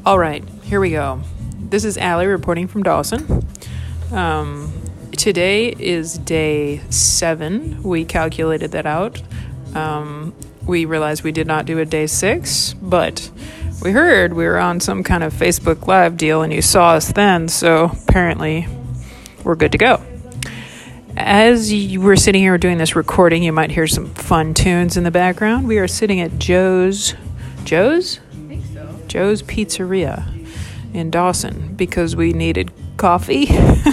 All right, here we go. This is Allie reporting from Dawson. Today is day 7. We calculated that out. We realized we did not do a day 6, but we heard we were on some kind of Facebook Live deal and you saw us then, so apparently we're good to go. As you were sitting here doing this recording, you might hear some fun tunes in the background. We are sitting at Joe's Pizzeria in Dawson because we needed coffee.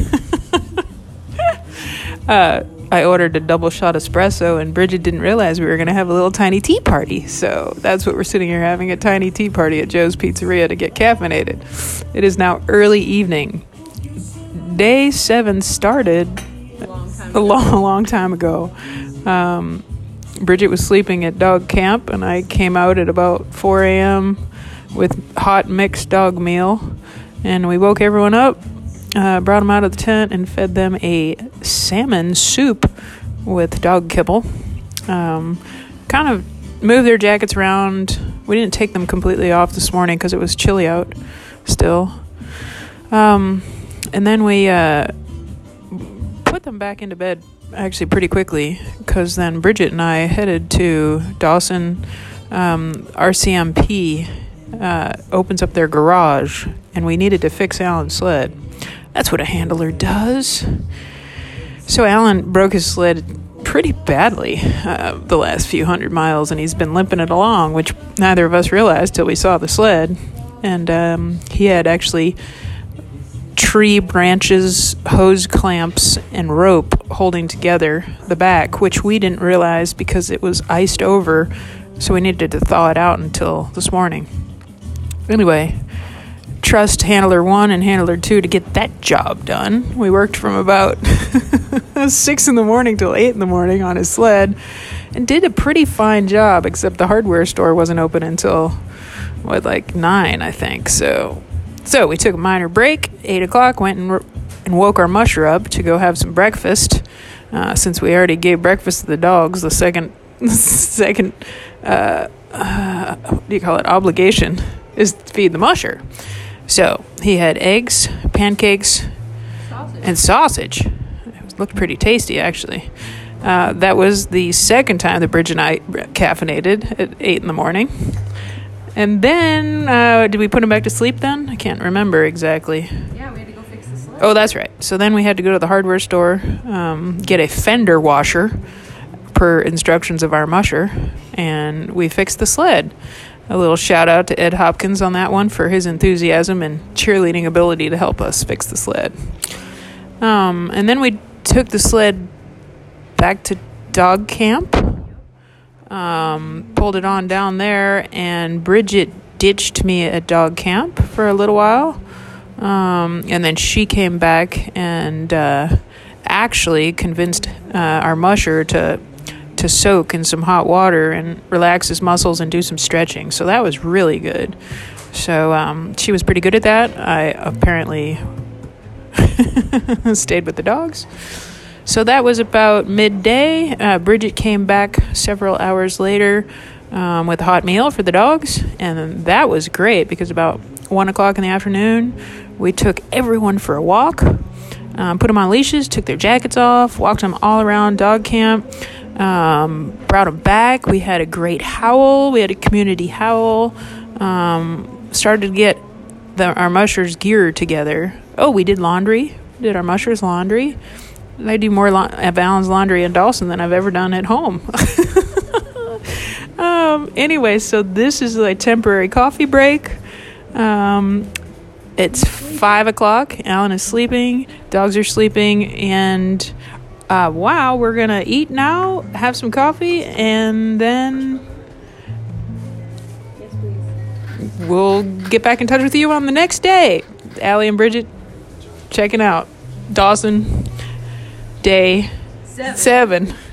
I ordered a double shot espresso, and Bridget didn't realize we were going to have a little tiny tea party. So that's what we're sitting here having, a tiny tea party at Joe's Pizzeria to get caffeinated. It is now early evening. Day 7 started a long time ago. Bridget was sleeping at dog camp, and I came out at about 4 a.m. with hot mixed dog meal, and we woke everyone up, brought them out of the tent, and fed them a salmon soup with dog kibble. Kind of moved their jackets around. We didn't take them completely off this morning because it was chilly out still. And then we put them back into bed actually pretty quickly, because then Bridget and I headed to Dawson. RCMP opens up their garage, and we needed to fix Alan's sled. That's what a handler does. So Alan broke his sled pretty badly the last few hundred miles, and he's been limping it along, which neither of us realized till we saw the sled. And he had actually tree branches, hose clamps, and rope holding together the back, which we didn't realize because it was iced over, so we needed to thaw it out until this morning. Anyway, trust Handler 1 and Handler 2 to get that job done. We worked from about 6 in the morning till 8 in the morning on his sled and did a pretty fine job, except the hardware store wasn't open until, 9, I think. So we took a minor break. 8 o'clock, went and woke our musher up to go have some breakfast, since we already gave breakfast to the dogs. The second obligation is to feed the musher. So he had eggs, pancakes, and sausage. It looked pretty tasty, actually. That was the second time that Bridget and I caffeinated at 8 in the morning. And then, did we put him back to sleep then? I can't remember exactly. Yeah, we had to go fix the sled. Oh, that's right. So then we had to go to the hardware store, get a fender washer per instructions of our musher, and we fixed the sled. A little shout out to Ed Hopkins on that one for his enthusiasm and cheerleading ability to help us fix the sled. And then we took the sled back to dog camp, pulled it on down there, and Bridget ditched me at dog camp for a little while. And then she came back and actually convinced our musher to soak in some hot water and relax his muscles and do some stretching. So that was really good. So she was pretty good at that. I apparently stayed with the dogs. So that was about midday. Bridget came back several hours later with a hot meal for the dogs. And that was great because about 1 o'clock in the afternoon, we took everyone for a walk, put them on leashes, took their jackets off, walked them all around dog camp. Brought them back. We had a great howl. We had a community howl. Started to get our mushers' gear together. Oh, we did laundry. Did our mushers' laundry. I do more of Alan's laundry in Dawson than I've ever done at home. Anyway, so this is a temporary coffee break. It's 5 o'clock. Alan is sleeping. Dogs are sleeping. And we're going to eat now, have some coffee, and then Yes, please. We'll get back in touch with you on the next day. Allie and Bridget checking out Dawson, day 7.